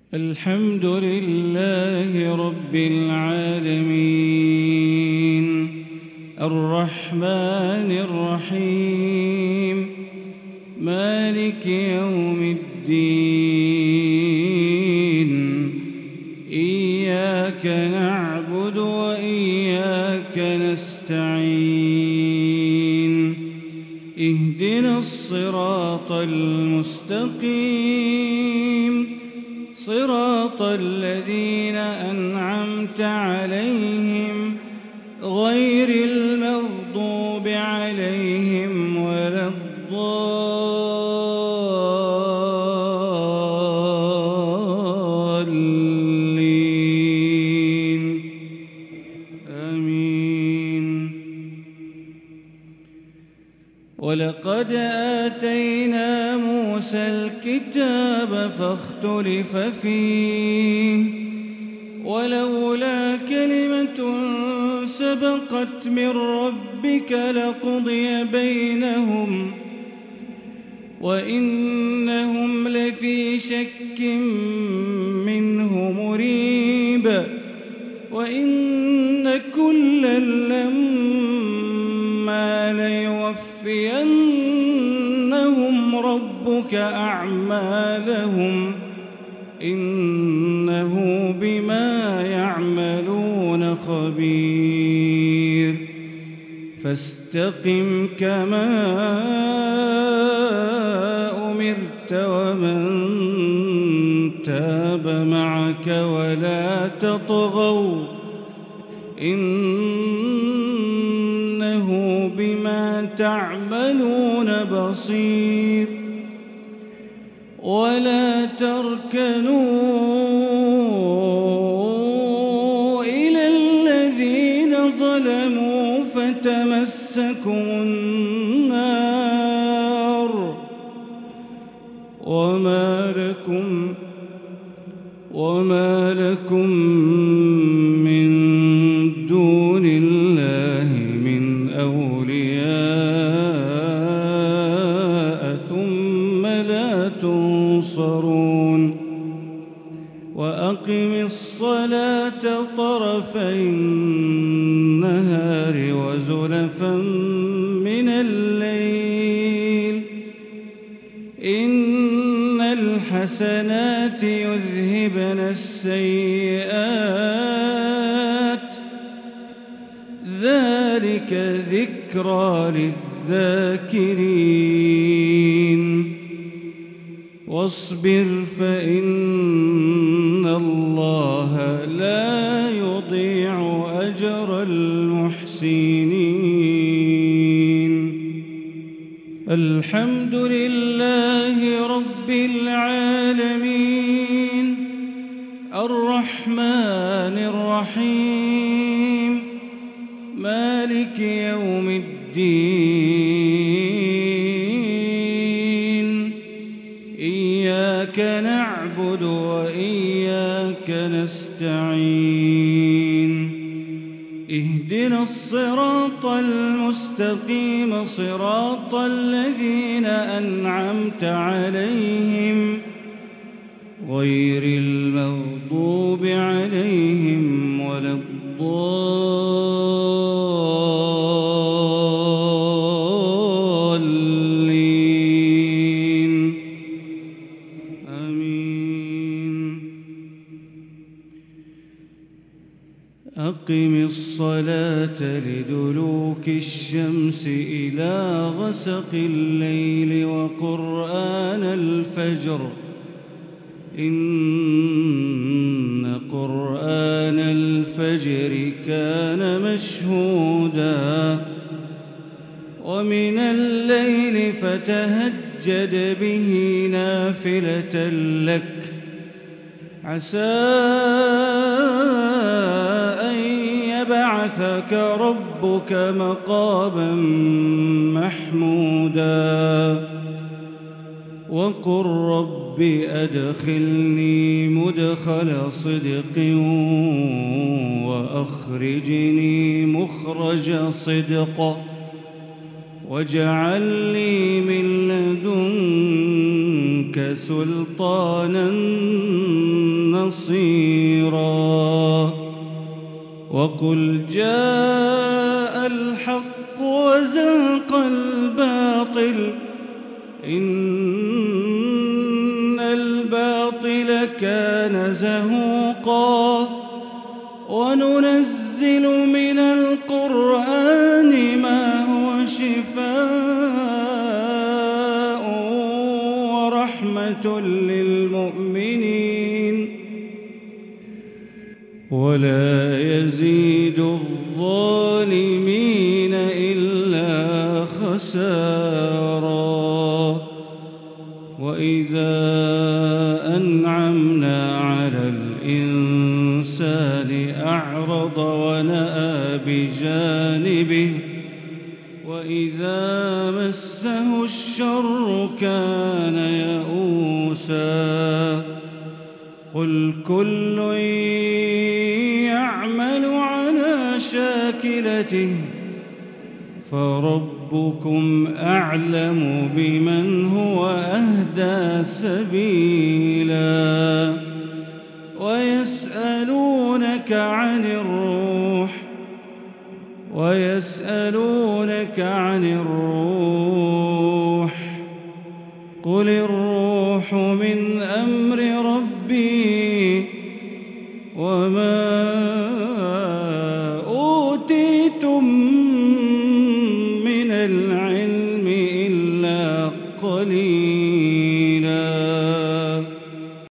الحمد لله رب العالمين الرحمن الرحيم مالك يوم الدين إياك نعبد وإياك نستعين اهدنا الصراط المستقيم صراط الذين أنعمت عليهم غير المغضوب عليهم ولا الضالين آمين. ولقد آتينا موسى الكتاب فاختلف فيه ولولا كلمة سبقت من ربك لقضي بينهم وإنهم لفي شك منه مريب وإن كلا لما ليوفينهم ربك أعمالهم إنه بما يعملون خبير. فاستقم كما أمرت ومن تاب معك ولا تطغوا إنه بما تعملون بصير. ولا تركنوا إلى الذين ظلموا فتمسكم النار وما لكم من دون الله من أولياء ثم لا تنصرون. وأقم الصلاة طرفي النهار وزلفا من الليل إن الحسنات يذهبن السيئات ذلك ذكرى للذاكرين. واصبر فإن الله لا يضيع أجر المحسنين. الحمد لله رب العالمين الرحمن الرحيم مالك يوم الدين إياك نعبد وإياك نستعين اهدنا الصراط المستقيم صراط الذين أنعمت عليهم غير المغضوب عليهم ولا الضالين آمين. أقم الصلاة لدلوك الشمس إلى غسق الليل وقرآن الفجر إن قرآن الفجر كان مشهودا. ومن الليل فتهجد به نافلة لك عسى أن يبعثك ربك مقاما محمودا. وقل رب أدخلني مدخل صدق وأخرجني مخرج صدق واجعل لي من لدنك سلطانا بصيرا وقل جاء الحق وزهق الباطل إن الباطل كان زهوقا وننزل من القرآن ما هو شفاء ورحمة للمؤمنين ولا يزيد الظالمين إلا خسارا وإذا أنعمنا على الإنسان أعرض ونأى بجانبه وإذا مسه الشر كان يئوسا قل كل يعمل على شاكلته فربكم أعلم بمن هو أهدى سبيلا ويسألونك عن الروح قل الروح من أمر ربي